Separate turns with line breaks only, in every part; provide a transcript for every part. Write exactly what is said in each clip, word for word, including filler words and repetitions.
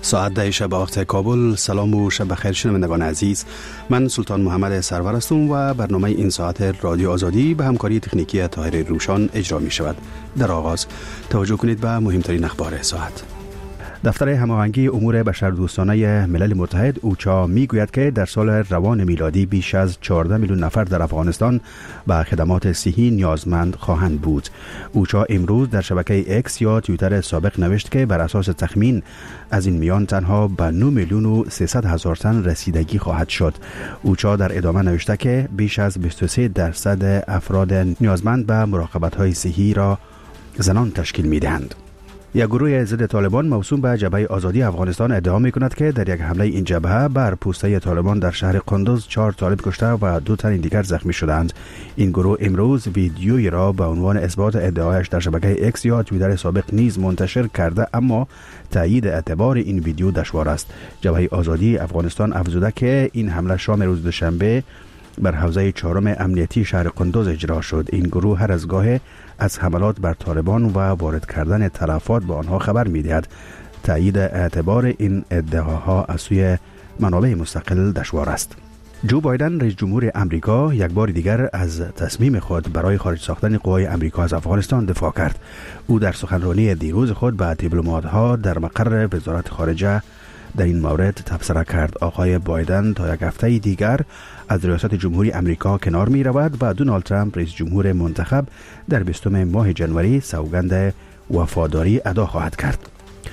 ساعت ده شب وقت کابل. سلام و شب بخیر شنوندگان عزیز، من سلطان محمد سرور هستم و برنامه این ساعت رادیو آزادی به همکاری تکنیکی طاهر روشان اجرا می شود. در آغاز توجه کنید به مهمترین اخبار ساعت. دفتر هماهنگی امور بشردوستانه ملل متحد اوچا میگوید که در سال روان میلادی بیش از چهارده میلیون نفر در افغانستان به خدمات صحی نیازمند خواهند بود. اوچا امروز در شبکه اکس یا توییتر سابق نوشت که بر اساس تخمین از این میان تنها به نه میلیون و سیصد هزار تن رسیدگی خواهد شد. اوچا در ادامه نوشته که بیش از بیست و سه درصد افراد نیازمند به مراقبت‌های صحی را زنان تشکیل می‌دهند. یک گروه ضد طالبان موسوم به جبهه آزادی افغانستان ادعا می‌کند که در یک حمله این جبهه بر پوسته طالبان در شهر قندوز چهار طالب کشته و دو تن دیگر زخمی شدند. این گروه امروز ویدیویی را به عنوان اثبات ادعایش در شبکه اکس یا توییتر سابق نیز منتشر کرده، اما تایید اعتبار این ویدیو دشوار است. جبهه آزادی افغانستان افزوده که این حمله شام روز دوشنبه بر حوزه چهارم امنیتی شهر قندوز اجرا شد. این گروه هر از گاه از حملات بر طالبان و وارد کردن تلفات به آنها خبر می‌دهد. تایید اعتبار این ادعاها از سوی منابع مستقل دشوار است. جو بایدن رئیس جمهور امریکا یک بار دیگر از تصمیم خود برای خارج ساختن قوای امریکا از افغانستان دفاع کرد. او در سخنرانی دیروز خود به دیپلمات‌ها در مقر وزارت خارجه در این مورد تبصره کرد. آقای بایدن تا یک هفته دیگر از ریاست جمهوری امریکا کنار می رود و دونالد ترامپ رئیس جمهور منتخب در بیستم ماه جنوری سوگند وفاداری ادا خواهد کرد.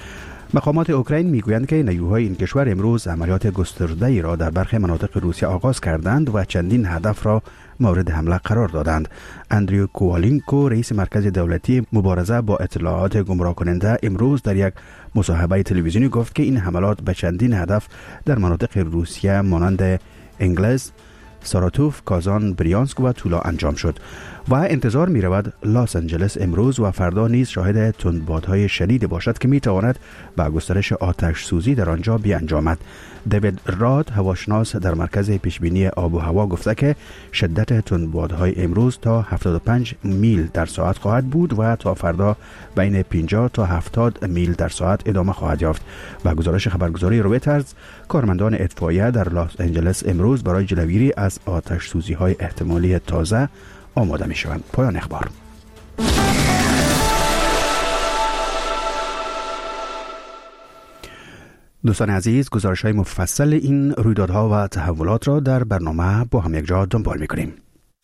مقامات اوکراین میگویند که نیروهای این کشور امروز عملیات گسترده‌ای را در برخی مناطق روسیه آغاز کردند و چندین هدف را مورد حمله قرار دادند. اندریو کوالینکو رئیس مرکز دولتی مبارزه با اطلاعات گمراه کننده امروز در یک مصاحبه تلویزیونی گفت که این حملات به چندین هدف در مناطق روسیه مانند انگلز، ساراتوف، کازان، بریانسک و تولا انجام شد و انتظار می رود لاس آنجلس امروز و فردا نیز شاهد تندبادهای شدید باشد که می تواند به گسترش آتش سوزی در آنجا بیانجامد. دیوید راد هواشناس در مرکز پیشبینی آب و هوا گفته که شدت تندبادهای امروز تا هفتاد و پنج میل در ساعت خواهد بود و تا فردا بین پنجاه تا هفتاد میل در ساعت ادامه خواهد یافت. و گزارش خبرگزاری رویترز، کارمندان اطفائیه در لاس آنجلس امروز برای جلوگیری از آتش سوزی های احتمالی تازه آماده می شوند. پایان اخبار. دوستان عزیز، گزارش های مفصل این رویدادها و تحولات را در برنامه با هم یک جا دنبال می کنیم.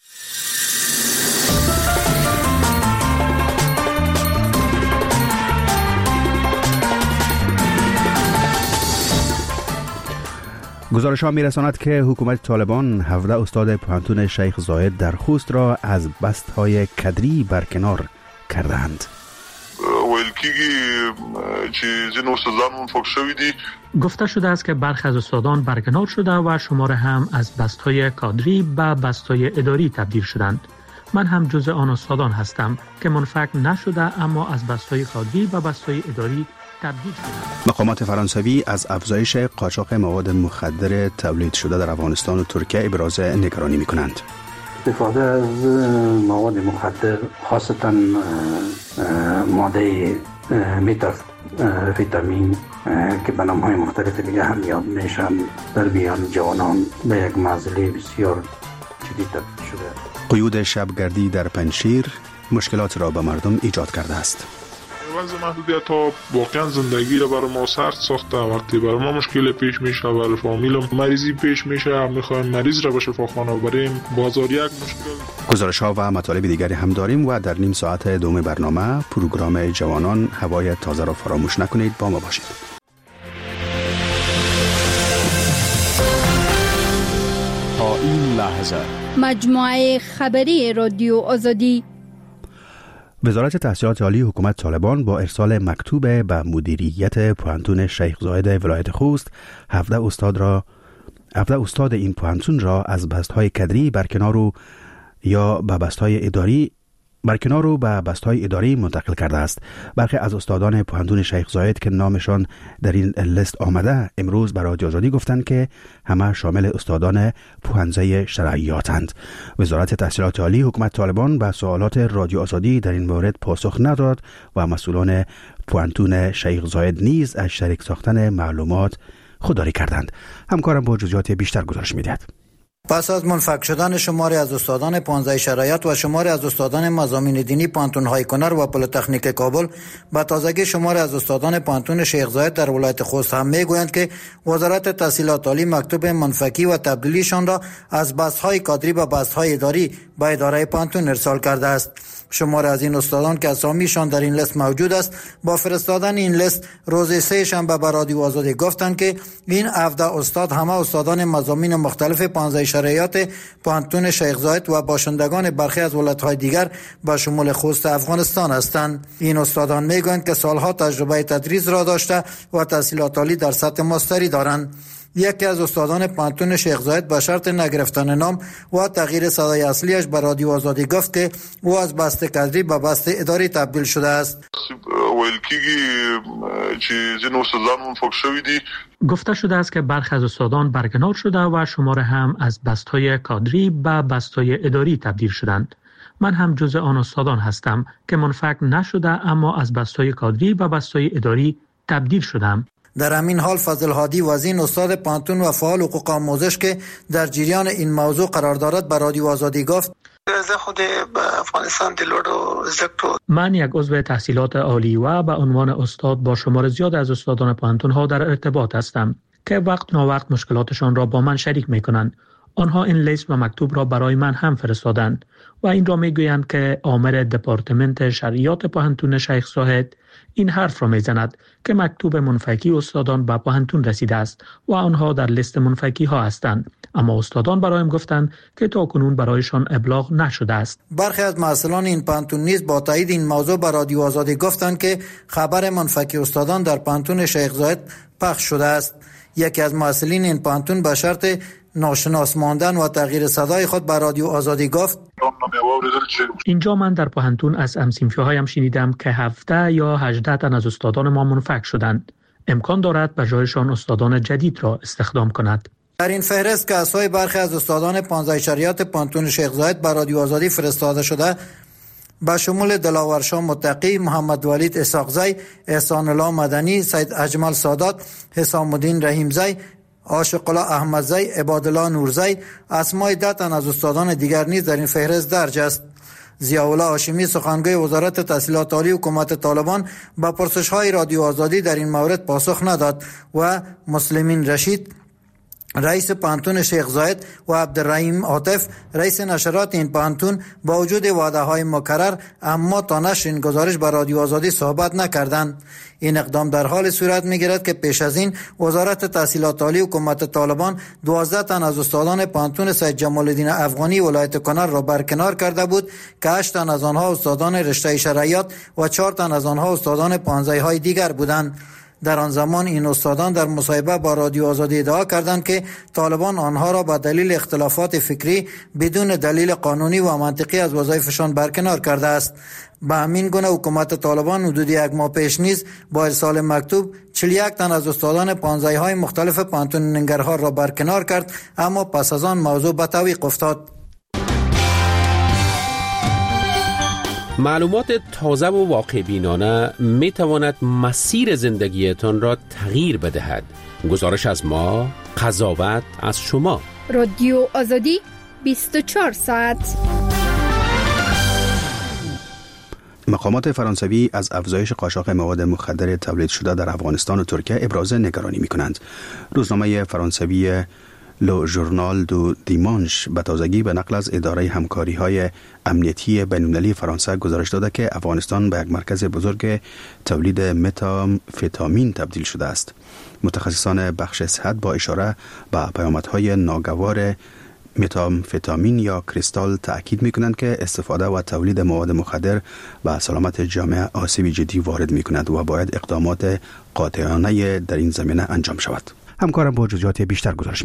گزارش ها می رساند که حکومت طالبان هفده استاد پوهنتون شیخ زاید در خوست را از بست های کدری برکنار کردند.
ویل کیږي چې ځینو استادان فوق شوي دي.
گفته شده است که برخی از استادان برکنار شده و شماره هم از بست‌های کادری به بست‌های اداری تبدیل شدند. من هم جزء آن استادان هستم که منفک نشده اما از بست‌های کادری به بست‌های اداری تبدیل شدند.
مقامات فرانسوی از افزایش قاچاق مواد مخدر تولید شده در افغانستان و ترکیه ابراز نگرانی می‌کنند.
استفاده از مواد مخدر خاصتا ماده متامفتامین که به نام‌های مختلف دیگه هم یاد میشن در میان جوانان به یک معضله بسیار جدی تبدیل شده.
قیود شبگردی در پنجشیر مشکلات را به مردم ایجاد کرده است.
وضع محدودیت ها واقعا زندگی را برای ما سخت ساخته. وقتی برای ما مشکل پیش میشه و فامیلم مریضی پیش میشه، میخوایم مریض را به شفاخانه بریم، بازار یک مشکل.
گزارش ها و مطالب دیگری هم داریم و در نیم ساعت دوم برنامه پروگرام جوانان هوای تازه را فراموش نکنید. با ما باشید.
تا این لحظه
مجموعه خبری رادیو آزادی.
وزارت تحصیلات عالی حکومت طالبان با ارسال مکتوب به مدیریت پوهنتون شیخ زاید ولایت خوست هفده استاد را هفده استاد این پوهنتون را از بست‌های کدری برکنار و یا به بست‌های اداری برکنار رو به بست‌های اداری منتقل کرده است. برخی از استادان پوهنتون شیخ زاید که نامشان در این لیست آمده امروز به رادیو آزادی گفتند که همه شامل استادان پوهنځی شرعیاتند. وزارت تحصیلات عالی حکومت طالبان به سوالات رادیو آزادی در این مورد پاسخ نداد و مسئولان پوهنتون شیخ زاید نیز از شریک ساختن معلومات خودداری کردند. همکارم با جزئیات بیشتر گزارش می‌دهد.
پس از منفک شدن شماری از استادان پوهنځی شرایط و شماری از استادان مضامین دینی پوهنتون‌های کنر و پلی‌تکنیک کابل، به تازگی شماری از استادان پوهنتون شیخ زاید در ولایت خوست هم میگویند که وزارت تحصیلات عالی مکتوب منفکی و تبدیلیشان را از بست‌های کادری به بست‌های اداری به اداره پوهنتون ارسال کرده است. شماری از این استادان که اسامیشان در این لیست موجود است با فرستادن این لیست روز سه شنبه به رادیو آزادی گفتند که این هفده استاد همه استادان مضامین مختلف پوهنځی شرایط پوهنتون شیخ زاید و باشندگان برخی از ولایت‌های دیگر به شمول خوست افغانستان هستند. این استادان میگویند که سالها تجربه تدریس را داشته و تحصیلات عالی در سطح ماستری دارند. یکی از استادان پوهنتون شیخ زاید به شرط نگرفتن نام و تغییر صدای اصلیش به رادیو آزادی گفت که او از بسته کادری به بسته اداری تبدیل شده است.
ویل کیږي چې ځینې استادان منفک شوي دي.
گفته شده است که برخی از استادان برکنار شده و شماره هم از بست‌های کادری به بست‌های اداری تبدیل شدند. من هم جزء آن استادان هستم که منفک نشده اما از بست‌های کادری به بست‌های اداری تبدیل شدم.
در همین حال فضل هادی وزین استاد پوهنتون و فعال حقوق آموزش که در جریان این موضوع قرار دارد به رادیو آزادی گفت:
زه خود به افغانستان د لوړو زده
من یک عضو تحصیلات عالی و به عنوان استاد با شمار زیاد از استادان پوهنتون ها در ارتباط هستم که وقت ناوقت مشکلاتشان را با من شریک می کنند. آنها این لیست و مکتوب را برای من هم فرستادند و این را می گویند که آمر دپارتمنت شرعیات پوهنتون شیخ زاید این حرف را می زند که مکتوب منفکی استادان به پوهنتون رسیده است و آنها در لیست منفکی ها هستند، اما استادان برایم گفتند که تا کنون برایشان ابلاغ نشده است.
برخی از مسئولان این پوهنتون نیز با تایید این موضوع به رادیو آزادی گفتند که خبر منفکی استادان در پوهنتون شیخ زاید پخش شده است. یکی از مسئولین این پوهنتون به شرط ناشناس ماندن و تغییر صدای خود به رادیو آزادی گفت:
اینجا من در پوهنتون از هم‌صنفی‌هایم شنیدم که هفده یا هجده تن از استادان ما منفک شدند. امکان دارد به جایشان استادان جدید را استخدام کند.
در این فهرست که اسمای برخی از استادان پوهنځی شرایط پوهنتون شیخ زاید به رادیو آزادی فرستاده شده به شمول دلاور شاه متقی، محمد ولید اسحاقزی، احسان الله مدنی، سید اجمل سادات، حسام الدین رحیمزی، عاشق الله احمدزی، عبادالله نورزی، اسمای ده تن از استادان دیگر نیز در این فهرست درج است. ضیاءالله هاشمی سخنگوی وزارت تحصیلات عالی حکومت طالبان با پرسش‌های رادیو آزادی در این مورد پاسخ نداد و مسلمین رشید رئیس پوهنتون شیخ زاید و عبدالرحیم عاطف رئیس نشرات این پوهنتون با وجود وعده‌های مکرر اما تا نشر این گزارش به رادیو آزادی صحبت نکردند. این اقدام در حال صورت می‌گیرد که پیش از این وزارت تحصیلات عالی حکومت طالبان دوازده تن از استادان پوهنتون سید جمال الدین افغانی ولایت کنر را برکنار کرده بود که هشت تن از آنها استادان رشته شرعیات و چهار تن از آنها استادان پوهنځی‌های دیگر بودند. در آن زمان این استادان در مصاحبه با رادیو آزادی ادعا کردند که طالبان آنها را به دلیل اختلافات فکری بدون دلیل قانونی و منطقی از وظایفشان برکنار کرده است. به همین گونه حکومت طالبان حدود یک ماه پیش نیز با ارسال مکتوب چهل و یک تن از استادان پوهنځی‌های مختلف پوهنتون ننگرهار را برکنار کرد، اما پس از آن موضوع به تعویق افتاد.
معلومات تازه و واقع بینانه می تواند مسیر زندگیتان را تغییر بدهد. گزارش از ما، قضاوت از شما.
رادیو آزادی بیست و چهار ساعت.
مقامات فرانسوی از افزایش قاچاق مواد مخدر تولید شده در افغانستان و ترکیه ابراز نگرانی می کنند. روزنامه فرانسوی لو ژورنال دو دیمانش به تازگی به نقل از اداره همکاری های امنیتی بین‌المللی فرانسه گزارش داده که افغانستان به یک مرکز بزرگ تولید متامفتامین تبدیل شده است. متخصصان بخش صحت با اشاره به پیامدهای ناگوار متامفتامین یا کریستال تأکید می‌کنند که استفاده و تولید مواد مخدر به سلامت جامعه آسیب جدی وارد می‌کند و باید اقدامات قاطعانه در این زمینه انجام شود. همکارم با جزئیات بیشتر گزارش می‌دهد.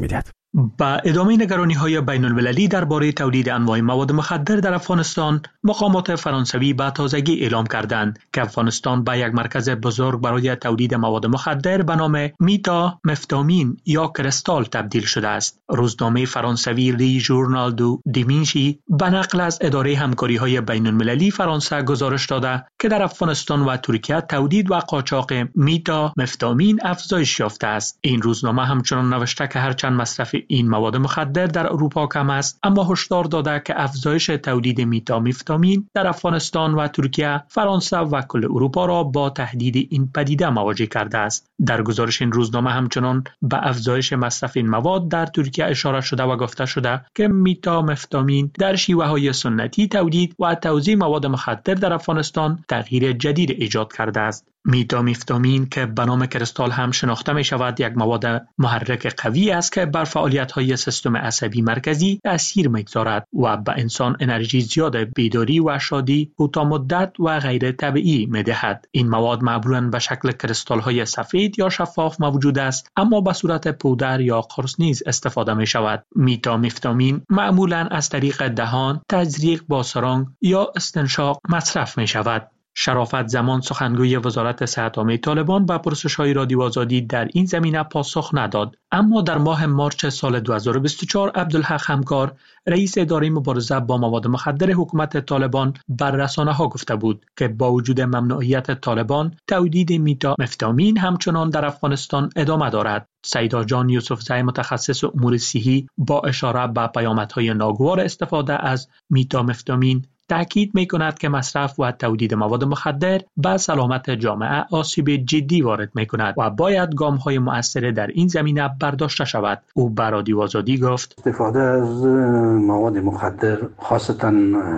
با ادامه نگرانی‌های بین‌المللی درباره تولید انواع مواد مخدر در افغانستان، مقامات فرانسوی به تازگی اعلام کردند که افغانستان به یک مرکز بزرگ برای تولید مواد مخدر به نام میتا مفتامین یا کرستال تبدیل شده است. روزنامه فرانسوی لی ژورنال دو دیمینشی به نقل از اداره همکاری‌های بین‌المللی فرانسه گزارش داده که در افغانستان و ترکیه تولید و قاچاق میتا مفتامین افزایش یافته است. این روزنامه همچنان نوشته که هرچند مصرف این مواد مخدر در اروپا کم است، اما هشدار داده که افزایش تولید میتامفتامین در افغانستان و ترکیه، فرانسه و کل اروپا را با تهدید این پدیده مواجه کرده است. در گزارش این روزنامه همچنان به افزایش مصرف این مواد در ترکیه اشاره شده و گفته شده که میتامفتامین در شیوه‌های سنتی تولید و توزیع مواد مخدر در افغانستان تغییر جدید ایجاد کرده است. میتامفتامین که به نام کرستال هم شناخته می شود، یک مواد محرک قوی است که بر فعالیت‌های سیستم عصبی مرکزی تأثیر می‌گذارد و به انسان انرژی زیاد، بیداری و شادی کوتاه مدت و غیر طبیعی می‌دهد. این مواد معمولاً به شکل کرستال‌های سفید یا شفاف موجود است، اما به صورت پودر یا قرص نیز استفاده می‌شود. میتامفتامین معمولاً از طریق دهان، تزریق با سرنگ یا استنشاق مصرف می‌شود. شرافت زمان، سخنگوی وزارت صحت عامه طالبان، به پرسش‌های رادیو آزادی در این زمینه پاسخ نداد، اما در ماه مارچ سال دو هزار و بیست و چهار عبدالحق همکار، رئیس اداره مبارزه با مواد مخدر حکومت طالبان، بر رسانه‌ها گفته بود که با وجود ممنوعیت طالبان، تولید میتامفتامین همچنان در افغانستان ادامه دارد. سیدا جان یوسفزئی، متخصص امور صحی، با اشاره به پیامدهای ناگوار استفاده از میتامفتامین تأکید می کند که مصرف و تولید مواد مخدر به سلامت جامعه آسیب جدی وارد می کند و باید گام های مؤثر در این زمینه برداشته شود. او به رادیو آزادی گفت
استفاده از مواد مخدر، خاصتا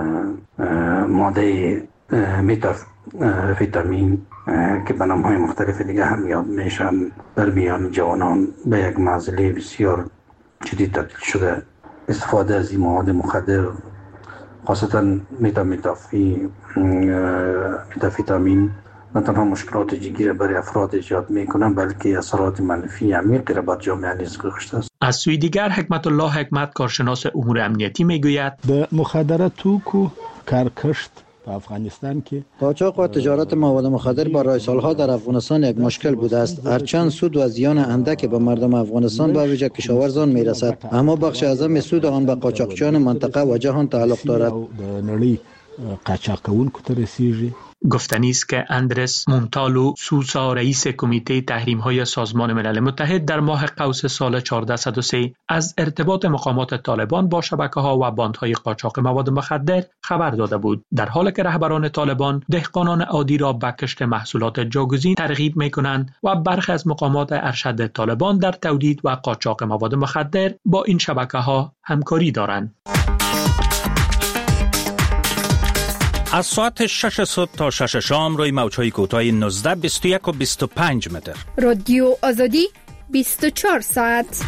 ماده متامفتامین که به نام های مختلف دیگه هم یاد میشن، در میان جوانان به یک معضله بسیار جدی تبدیل شده. استفاده از این مواد مخدر، خاصتا میتامفتامین، نه تنها مشکلات جدی را برای افراد ایجاد میکنند، بلکه اثرات منفی عمیقی را بر جامعه نیز گذاشته است.
از سوی دیگر حکمت الله حکمت، کارشناس امور امنیتی، میگوید
د مخدرات توکو کارکشت په افغانستان کې
قاچاق و تجارت مواد مخدر برای سالها در افغانستان یک مشکل بوده است. هرچند سود و زیان اندک به مردم افغانستان به ویژه کشاورزان میرسد، اما بخش اعظم سود آن به قاچاقچیان منطقه و جهان تعلق دارد.
د نړۍ قاچاق کوونکو ته رسیږي.
گفتنی است که اندرس مونتالو سوسا، رئیس کمیته تحریم‌های سازمان ملل متحد، در ماه قوس سال چهارده صد و سه از ارتباط مقامات طالبان با شبکه‌ها و باندهای قاچاق مواد مخدر خبر داده بود، در حالی که رهبران طالبان دهقانان عادی را به کشت محصولات جاگزین ترغیب می‌کنند و برخی از مقامات ارشد طالبان در تولید و قاچاق مواد مخدر با این شبکه‌ها همکاری دارند.
از ساعت شش صبح تا شش شام روی موج‌های کوتاه نوزده، بیست و یک و بیست و پنج متر.
رادیو آزادی بیست و چهار ساعت.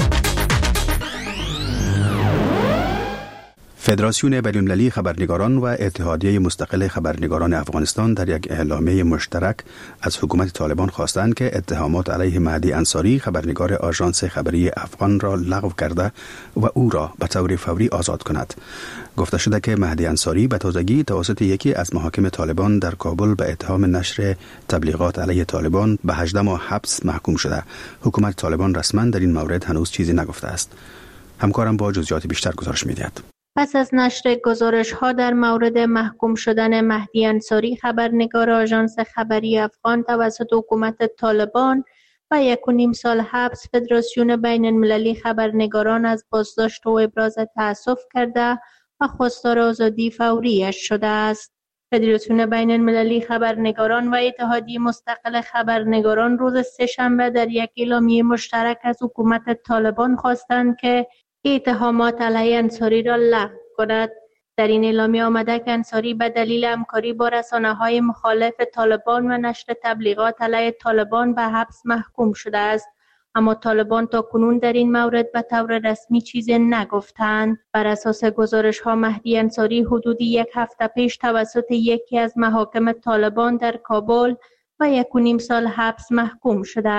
فدراسیون بین‌المللی خبرنگاران و اتحادیه مستقل خبرنگاران افغانستان در یک اعلامیه مشترک از حکومت طالبان خواستند که اتهامات علیه مهدی انصاری، خبرنگار آژانس خبری افغان، را لغو کرده و او را به طور فوری آزاد کند. گفته شده که مهدی انصاری به تازگی توسط یکی از محاکم طالبان در کابل به اتهام نشر تبلیغات علیه طالبان به هجده ماه حبس محکوم شده. حکومت طالبان رسما در این مورد هنوز چیزی نگفته است. همکارم با جزئیات بیشتر گزارش می‌دهد.
پس از نشر گزارش‌ها در مورد محکوم شدن مهدی انصاری، خبرنگار آژانس خبری افغان، توسط حکومت طالبان و یک و نیم سال حبس، فدراسیون بین المللی خبرنگاران از بازداشت و ابراز تأسف کرده و خواستار آزادی فوریش شده است. فدراسیون بین المللی خبرنگاران و اتحادیه مستقل خبرنگاران روز سه‌شنبه در یک اعلامیه مشترک از حکومت طالبان خواستند که اتهامات علیه انصاری را لغو کند. در این اعلامیه آمده که انصاری به دلیل همکاری با رسانه‌های مخالف طالبان و نشر تبلیغات علیه طالبان به حبس محکوم شده است، اما طالبان تا کنون در این مورد به طور رسمی چیزی نگفتند. بر اساس گزارش‌ها مهدی انصاری حدود یک هفته پیش توسط یکی از محاکم طالبان در کابل و یک و نیم سال حبس محکوم شده است.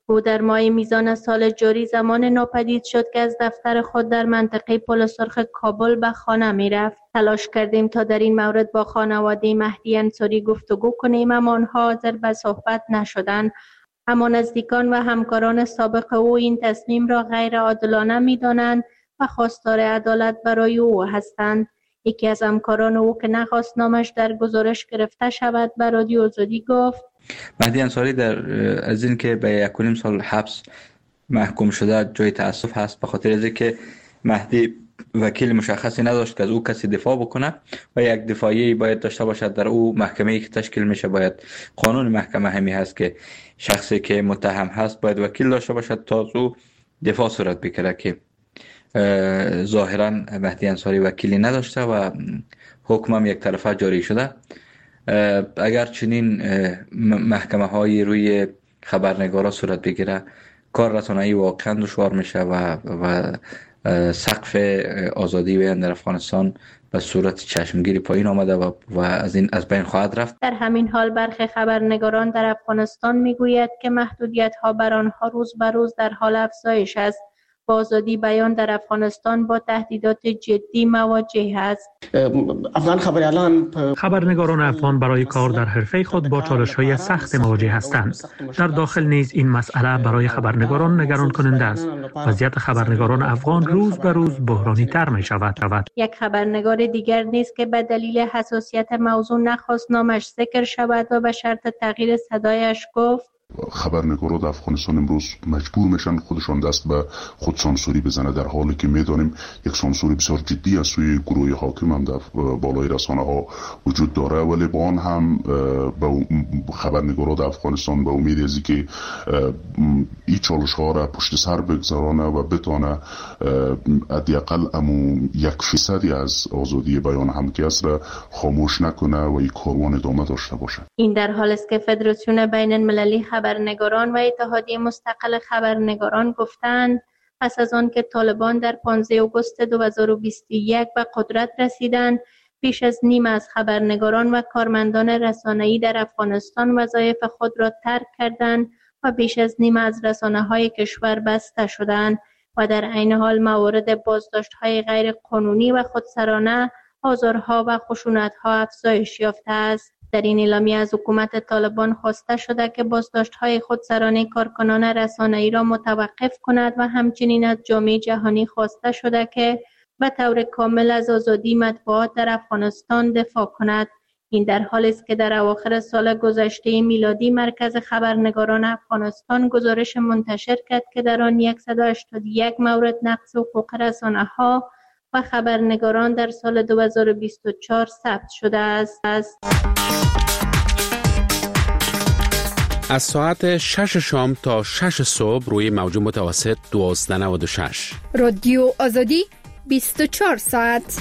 او در ماه میزان سال جاری زمان ناپدید شد که از دفتر خود در منطقه پل سرخ کابل به خانه می رفت. تلاش کردیم تا در این مورد با خانواده مهدی انصاری گفتگو کنیم اما آنها حاضر به صحبت نشدند. اما نزدیکان و همکاران سابق او این تصمیم را غیر عادلانه می دانند و خواستار عدالت برای او هستند. یکی از همکاران او که نخواست نامش در گزارش گرفته شود به رادیو آزادی گفت
مهدی انصاری در از این که به یک و نیم سال حبس محکوم شده جای تأسف هست، به خاطر از اینکه مهدی وکیل مشخصی نداشت که از او کسی دفاع بکنه و یک دفاعی باید داشته باشد. در او محکمه‌ای که تشکیل میشه باید قانون محکمه همی هست که شخصی که متهم هست باید وکیل داشته باشد تا از او دفاع صورت بگیره که ظاهرا مهدی انصاری وکیلی نداشته و حکم هم یک طرفه جاری شده. اگر چنین محکمه های روی خبرنگارا صورت بگیره کار رسانه‌ای واقعا دشوار میشه و و سقف آزادی بیان در افغانستان به صورت چشمگیری پایین آمده و, و از این از بین خواهد رفت.
در همین حال برخی خبرنگاران در افغانستان میگوید که محدودیت ها بر آنها روز به روز در حال افزایش است. با آزادی بیان در افغانستان با تهدیدات جدی مواجه است.
افغان خبریالان خبرنگاران افغان برای کار در حرفه خود با چالش‌های سخت مواجه هستند. در داخل نیز این مسئله برای خبرنگاران نگران کننده است. وضعیت خبرنگاران افغان روز به روز بحرانی تر می شود.
یک خبرنگار دیگر نیز که به دلیل حساسیت موضوع نخواست نامش ذکر شود و به شرط تغییر صدایش گفت
خبرنگاران در افغانستان امروز مجبور میشن خودشان دست به خود سانسوری بزنه، در حالی که میدانیم یک سانسوری بسیار جدی از سوی گروه حاکم هم در بالای رسانه ها وجود داره، ولی با آن هم به خبرنگاران در افغانستان به امید ازی که این چالش ها را پشت سر بگذارانه و بتانه حداقل امو یک فیصدی از آزادی بیان هم که است را خاموش نکنه و این کاروان ادامه داشته باشه.
این در حال است که فدراسیون بین المللی خبرنگاران و اتحادیه مستقل خبرنگاران گفتند پس از آن که طالبان در پانزده آگوست دو هزار و بیست و یک به قدرت رسیدند، بیش از نیم از خبرنگاران و کارمندان رسانه‌ای در افغانستان وظایف خود را ترک کردند و بیش از نیم از رسانه‌های کشور بسته شدند و در عین حال موارد بازداشت‌های غیر قانونی و خودسرانه، آزارها و خشونت‌ها افزایش یافته است. در این اعلامیه از حکومت طالبان خواسته شده که بازداشت‌های خودسرانه کارکنان رسانه‌ای را متوقف کند و همچنین از جامعه جهانی خواسته شده که به طور کامل از آزادی مطبوعات در افغانستان دفاع کند. این در حالی است که در اواخر سال گذشته میلادی مرکز خبرنگاران افغانستان گزارش منتشر کرد که در آن صد و هشتاد و یک مورد نقض حقوق رسانه‌ها و خبرنگاران در سال دو هزار و بیست و چهار ثبت شده است.
از ساعت شش شام تا شش صبح روی موج متوسط دوازده و نود و شش
رادیو آزادی بیست و چهار ساعت.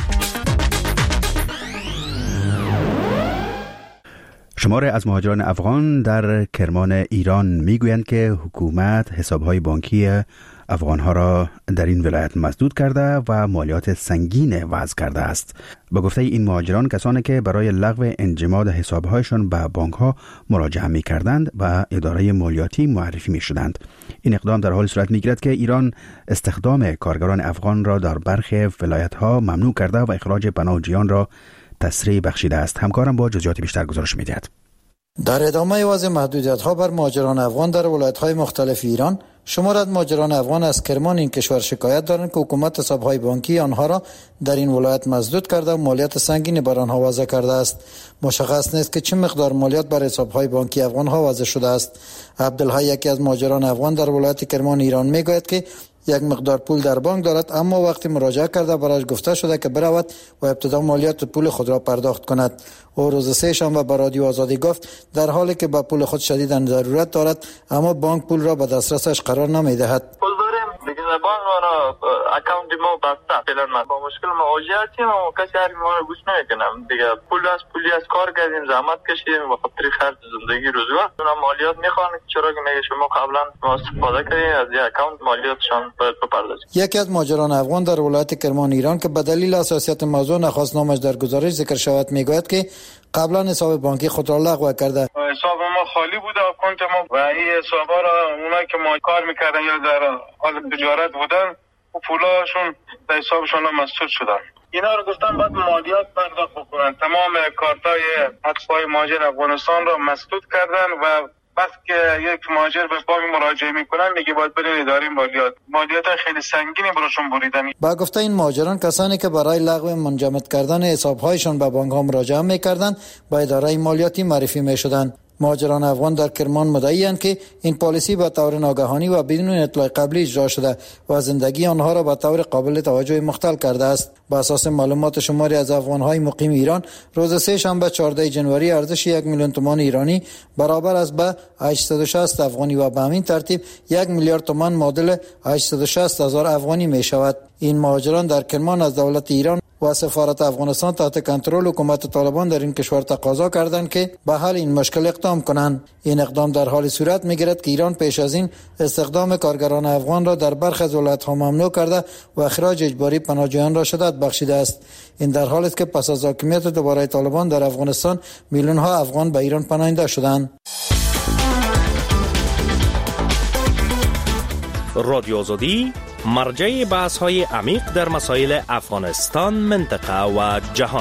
شماره از مهاجران افغان در کرمان ایران میگویند که حکومت حسابهای بانکی افغانها را در این ولایت مسدود کرده و مالیات سنگین وضع کرده است. به گفته این مهاجران کسانی که برای لغو انجماد حسابهایشان به بانکها مراجعه می کردند و اداره مالیاتی معرفی می شدند. این اقدام در حال صورت می گیرد که ایران استخدام کارگران افغان را در برخی ولایت‌ها ممنوع کرده و اخراج پناهجویان را تسریع بخشیده است. همکارم با جزئیات بیشتر گزارش می دهد.
در ادامه وضع محدودیت‌ها بر مهاجران افغان در ولایت‌های مختلف ایران، شمار از مهاجران افغان از کرمان این کشور شکایت دارند که حکومت حساب‌های بانکی آنها را در این ولایت مسدود کرده و مالیات سنگینی بر آنها وضع کرده است. مشخص نیست که چه مقدار مالیات بر حساب‌های بانکی افغان‌ها وضع شده است. عبدالحی یکی از مهاجران افغان در ولایت کرمان ایران میگوید که یک مقدار پول در بانک دارد، اما وقتی مراجعه کرده برایش گفته شده که برود و ابتدا مالیات پول خود را پرداخت کند. او روز سه شنبه به رادیو آزادی گفت در حالی که به پول خود شدیداً ضرورت دارد اما بانک پول را به دسترسش قرار نمیدهد.
پول داریم دیگه، بانک ما را اکانت ما بسته فعلا ما با مشکل مواجه هستیم و کسی حرف ما رو گوش نمیکنه دیگه. پول از پولی از کار کردیم، زحمت کشیدیم و خاطر خرج زندگی روزگار اونا مالیات میخوان، چرا که میگه شما قبلا ما استفاده کردین از این اکانت مالیاتشان باید بپردازید.
یکی از مهاجران افغان در ولایت کرمان ایران که به دلیل حساسیت موضوع نخواستنامش در گزارش ذکر شود میگوید که قبلا حساب بانکی خود را لغو کرده.
حساب ما خالی بوده، اکانت ما و این حسابا را اونایی که ما کار میکردن یا در حال تجارت بودن و پولاشون در حسابشون مسدود شدن. اینا رو گفتن باید مالیات پرداخت بکنن. تمام کارتای اتباع مهاجر افغانستان را مسدود کردن و وقتی که یک مهاجر به بانک مراجعه میکنن میگه باید برین اداره مالیات. مالیات خیلی سنگینی براشون بریدن.
با گفته این مهاجران کسانی که برای لغو منجمد کردن حساب‌هایشان به بانک‌ها مراجعه میکردند با اداره مالیاتی معرفی میشدند. مهاجران افغان در کرمان مدعی‌اند که این پالیسی به طور ناگهانی و بدون اطلاع قبلی اجرا شده و زندگی آنها را به طور قابل توجه مختل کرده است. با اساس معلومات شماری از افغان‌های مقیم ایران، روز سه شنبه چهاردهم جنوری ارزش یک میلیون تومان ایرانی برابر است به هشتصد و شصت افغانی و به همین ترتیب یک میلیارد تومان معادل هشتصد و شصت هزار افغانی می شود. این مهاجران در کرمان از دولت ایران و سفارت افغانستان تحت کنترل حکومت طالبان در این کشور تقاضا کردند که به حل این مشکل اقدام کنند. این اقدام در حال صورت میگیرد که ایران پیش از این استخدام کارگران افغان را در برخی از ولایت‌ها ممنوع کرده و اخراج اجباری پناهجویان را شدت بخشیده است. این در حالی است که پس از حاکمیت دوباره طالبان در افغانستان میلیون ها افغان به ایران پناهنده شدند.
رادیو آزادی مرجع بحث های عمیق در مسائل افغانستان، منطقه و جهان.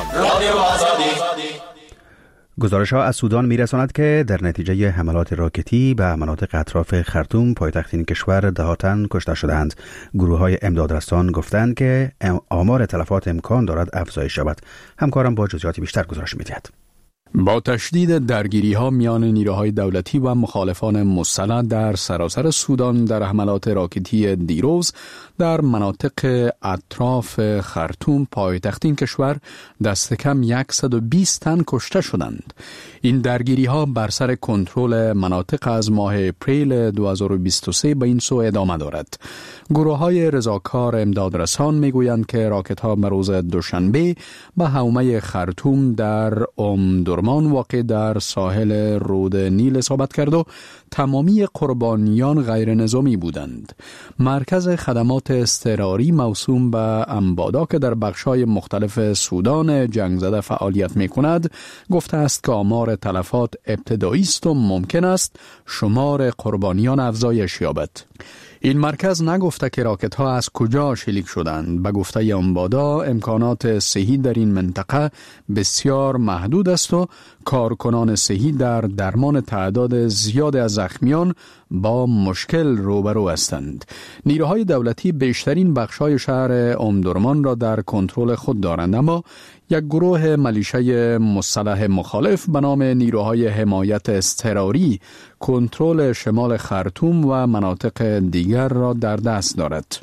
گزارش ها از سودان می رساند که در نتیجه حملات راکتی به مناطق اطراف خرطوم پایتخت این کشور ده تن کشته شدند. گروه های امدادرسان گفتند که آمار تلفات امکان دارد افزایش یابد. همکارم با جزئیات بیشتر گزارش می دهد.
با تشدید درگیری ها میان نیروهای دولتی و مخالفان مسلح در سراسر سودان در حملات راکتی دیروز در مناطق اطراف خرطوم پایتخت این کشور دست کم صد و بیست تن کشته شدند. این درگیری ها بر سر کنترل مناطق از ماه اپریل دو هزار و بیست و سه به این سو ادامه دارد. گروه های رضاکار امدادرسان میگویند که راکت ها به روز دوشنبه به حومه خرطوم در ام درمان واقع در ساحل رود نیل اصابت کرد و تمامی قربانیان غیر نظامی بودند. مرکز خدمات اضطراری موسوم به امبادا که در بخش‌های مختلف سودان جنگ زده فعالیت می‌کند گفته است که آمار تلفات ابتدایی است و ممکن است شمار قربانیان افزایش یابد. این مرکز نگفته که راکت ها از کجا شلیک شدند. به گفته امبادا امکانات صحی در این منطقه بسیار محدود است و کارکنان صحی در درمان تعداد زیاد از زخمیان با مشکل روبرو هستند. نیروهای دولتی بیشترین بخش‌های شهر امدرمان را در کنترل خود دارند، اما یک گروه ملیشه مسلح مخالف به نام نیروهای حمایت اضطراری کنترل شمال خرطوم و مناطق دیگر را در دست دارد.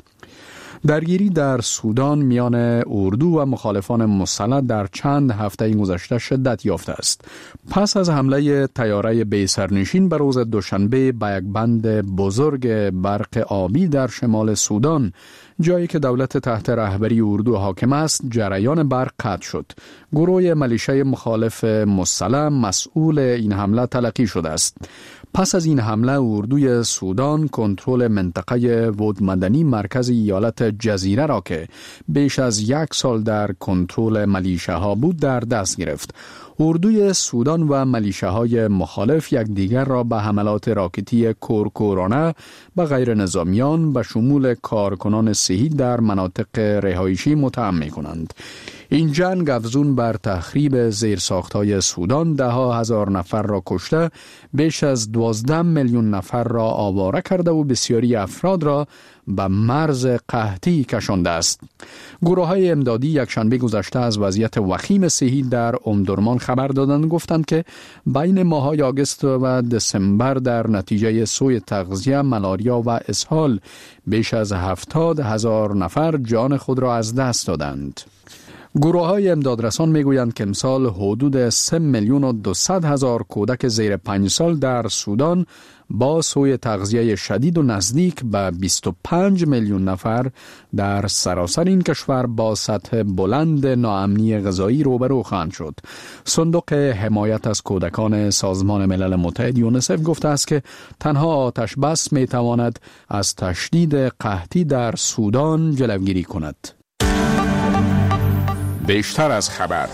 درگیری در سودان میان اردو و مخالفان مسلح در چند هفته گذشته شدت یافته است. پس از حمله طیاره بی سرنشین به روز دوشنبه به یک بند بزرگ برق آبی در شمال سودان، جایی که دولت تحت رهبری اردو حاکم است، جریان برق قطع شد. گروه ملیشه مخالف مسلح مسئول این حمله تلقی شده است. پس از این حمله اردوی سودان کنترل منطقه ود مدنی مرکز ایالت جزیره را که بیش از یک سال در کنترل ملیشه ها بود در دست گرفت. اردوی سودان و ملیشه های مخالف یکدیگر را به حملات راکتی کورکورانه به غیر نظامیان به شمول کارکنان صحی در مناطق رهایشی متهم می کنند. این جنگ افزون بر تخریب زیرساختهای سودان ده ها هزار نفر را کشته، بیش از دوازده میلیون نفر را آواره کرده و بسیاری افراد را به مرز قحطی کشانده است. گروه های امدادی یکشنبه گذشته از وضعیت وخیم صحی در امدرمان خبر دادند، گفتند که بین ماه‌های آگوست و دسامبر در نتیجه سوء تغذیه، ملاریا و اسهال بیش از هفتاد هزار نفر جان خود را از دست دادند. گروه های امدادرسان میگویند که امسال حدود سه میلیون و دویست هزار کودک زیر پنج سال در سودان با سوی تغذیه شدید و نزدیک به بیست و پنج میلیون نفر در سراسر این کشور با سطح بلند ناامنی غذایی روبرو خواهند شد. صندوق حمایت از کودکان سازمان ملل متحد یونیسف گفته است که تنها آتش بس می تواند از تشدید قحطی در سودان جلوگیری کند.
بیشتر از خبر.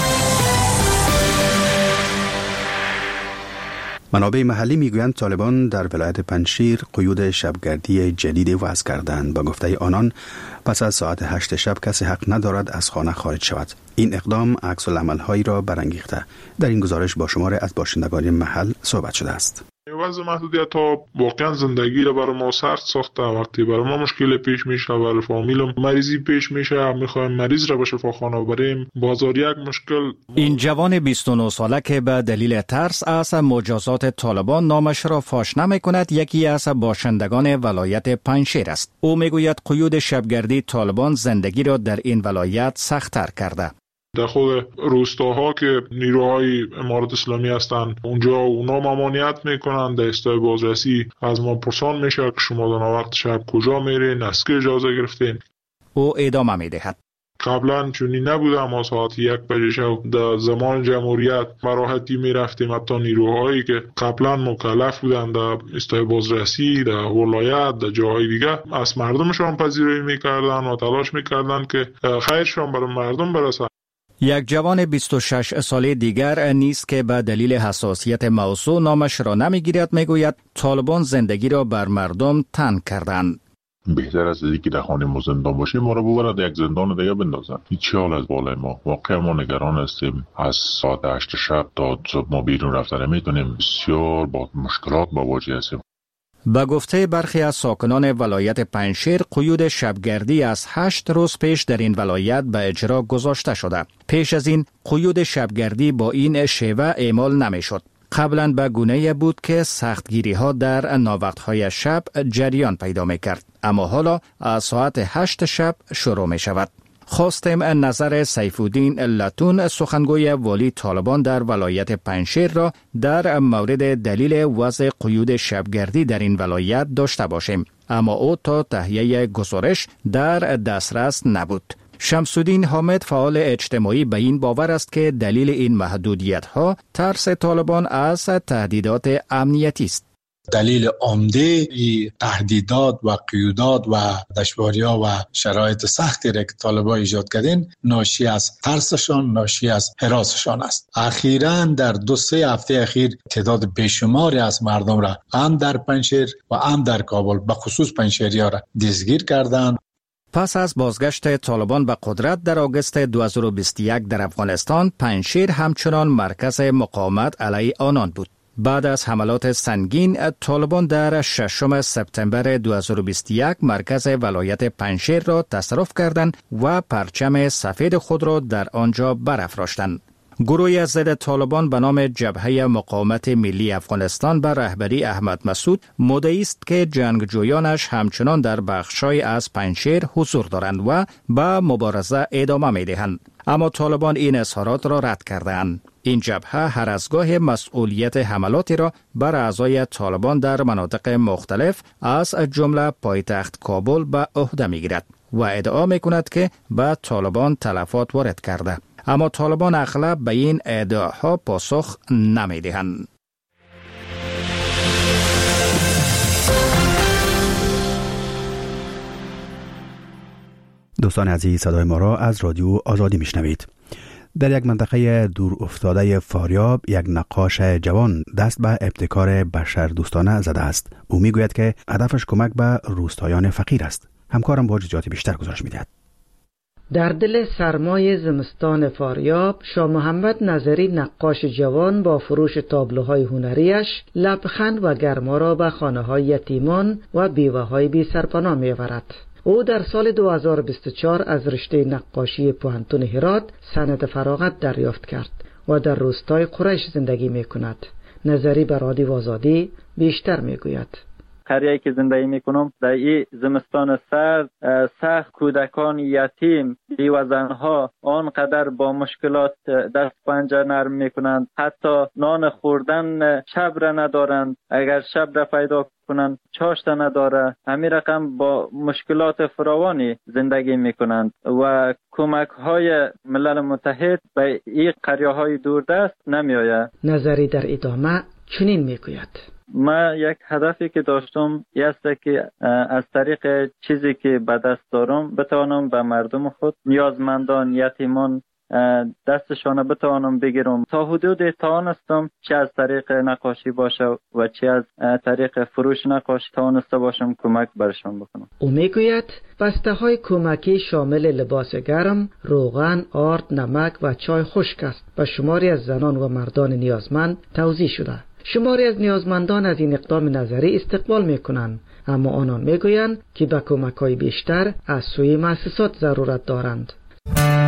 منابع محلی میگویند طالبان در ولایت پنجشیر قیود شبگردی جدید وضع کردند. با گفته آنان پس از ساعت هشت شب کسی حق ندارد از خانه خارج شود. این اقدام عکس العمل‌هایی را برانگیخته. در این گزارش با شماری از باشندگان محل صحبت شده است.
وضع محدودیت ها واقعا زندگی را برای ما سخت ساخته. وقتی برای ما مشکل پیش میشه و فامیلم مریضی پیش میشه، میخوایم مریض را به شفاخانه بریم، بازار یک مشکل.
این جوان بیست و نه ساله که به دلیل ترس از مجازات طالبان نامش را فاش نمی کند یکی از باشندگان ولایت پنجشیر است. او میگوید قیود شبگردی طالبان زندگی را در این ولایت سخت‌تر کرده.
در خود روستاها که نیروهای امارت اسلامی هستند اونجا اونا ممانعت میکنن. در استای بازرسی از ما پرسان میشه که شما در وقت شب کجا میرین، از که اجازه گرفتین.
او ادامه میدهد
قبلا چونی نبوده، اما ساعت یک بجه شب در زمان جمهوریت مراحتی میرفتیم. حتی نیروهایی که قبلا مکلف بودن در استای بازرسی، در ولایت، در جاهای دیگه از مردمشان پذیرایی میکردن و تلاش میکردن که خیرشان برای مردم برسه.
یک جوان بیست و شش ساله دیگر نیست که به دلیل حساسیت موضوع نامش را نمیگیرد میگوید طالبان زندگی را بر مردم تنگ کردند.
بهتر است که در خانه ما زندان باشیم، ما را ببرد یک زندان دیگه بندازن. هیچ حال از بالای ما. واقعا ما نگران هستیم. از ساعت هشت شب تا صبح ما بیرون رفتن نمیتونیم. بسیار با مشکلات مواجه هستیم.
به گفته برخی از ساکنان ولایت پنجشیر قیود شبگردی از هشت روز پیش در این ولایت به اجرا گذاشته شده. پیش از این قیود شبگردی با این شیوه اعمال نمی شد. قبلا به گونه بود که سختگیری ها در ناوقت‌های شب جریان پیدا می کرد. اما حالا از ساعت هشت شب شروع می شود. خواستیم نظر سیفالدین لتون سخنگوی والی طالبان در ولایت پنجشیر را در مورد دلیل وضع قیود شبگردی در این ولایت داشته باشیم، اما او تا تهیه گزارش در دسترس نبود. شمس‌الدین حامد فعال اجتماعی به این باور است که دلیل این محدودیت ها ترس طالبان از تهدیدات امنیتی است.
دلیل عمده تهدیدات و قیودات و دشواری‌ها و شرایط سختی را که طالبان ایجاد کردن ناشی از ترسشان، ناشی از هراسشان است. اخیراً در دو سه هفته اخیر تعداد بیشماری از مردم را هم در پنجشیر و هم در کابل به خصوص پنجشیری‌ها را دستگیر کردند.
پس از بازگشت طالبان به قدرت در آگوست دو هزار و بیست و یک در افغانستان، پنجشیر همچنان مرکز مقاومت علیه آنان بود. بعد از حملات سنگین، طالبان در ششم سپتامبر دو هزار و بیست و یک مرکز ولایت پنجشیر را تصرف کردند و پرچم سفید خود را در آنجا برافراشتند. گروهی ضد طالبان به نام جبهه مقاومت ملی افغانستان به رهبری احمد مسعود مدعی است که جنگجویانش همچنان در بخش‌های از پنجشیر حضور دارند و به مبارزه ادامه می‌دهند. اما طالبان این اظهارات را رد کردند. این جبهه هر از گاه مسئولیت حملاتی را بر اعضای طالبان در مناطق مختلف از جمله پایتخت کابل به عهده می‌گیرد و ادعا می‌کند که به طالبان تلفات وارد کرده. اما طالبان اغلب به این ادعاها پاسخ نمی‌دهند.
دوستان عزیز، صدای ما را از رادیو آزادی میشنوید. در یک منطقه دور افتاده فاریاب یک نقاش جوان دست به ابتکار بشردوستانه زده است. او میگوید که هدفش کمک به روستایان فقیر است. همکارم با جزئیات بیشتر گزارش میدهد.
در دل سرمای زمستان فاریاب، شاه محمد نظری نقاش جوان با فروش تابلوهای هنریش لبخند و گرما را به خانه‌های یتیمان و بیوه‌های بی سرپناه می‌آورد. او در سال دو هزار و بیست و چهار از رشته نقاشی پوهنتون هرات سند فراغت دریافت کرد و در روستای قریش زندگی می‌کند. نظری به رادیو آزادی بیشتر می‌گوید.
قریه‌ای که زندگی میکنم در این زمستان سرد سخت کودکان یتیم و زنها آنقدر با مشکلات دست پنجه نرم میکنند، حتی نان خوردن شب را ندارند، اگر شب را پیدا کنند چاشت نداره. همین رقم با مشکلات فراوانی زندگی میکنند و کمک های ملل متحد به این قریه های دوردست نمی آید.
نظری در ادامه چنین میگوید:
ما یک هدفی که داشتم است که از طریق چیزی که به دست دارم بتوانم به مردم خود، نیازمندان، یتیمان دستشان بتوانم بگیرم. تا حدود توانستم چه از طریق نقاشی باشه و چه از طریق فروش نقاشی توانسته باشم کمک برشان بکنم.
او میگوید بسته های کمکی شامل لباس گرم، روغن، آرد، نمک و چای خشک است. به شماری از زنان و مردان نیازمند توزیع شده. شماری از نیازمندان از این اقدام نظری استقبال میکنند، اما آنان میگویند که به کمک‌های بیشتر از سوی مؤسسات ضرورت دارند.